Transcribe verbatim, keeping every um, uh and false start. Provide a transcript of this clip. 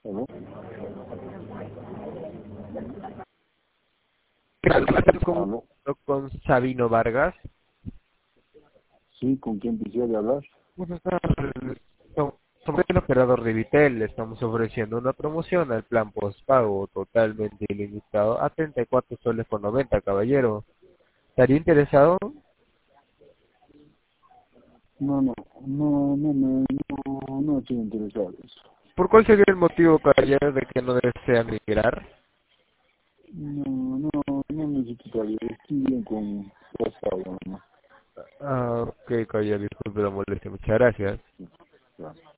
¿Aló? con, ¿Aló? con Sabino Vargas. Sí, ¿con quién quisiera hablar? Bueno, so- Somos el operador de Vitel, le estamos ofreciendo una promoción al plan postpago totalmente ilimitado a treinta y cuatro soles con noventa, caballero. ¿Estaría interesado? No, no, no, no, no, no, no estoy interesado en eso. ¿Por cuál sería el motivo, caballero, de que no desea migrar? No, no, no necesitaría, estoy bien con pasado, Ah, ok, caballero, disculpe la molestia, muchas gracias. ¿no?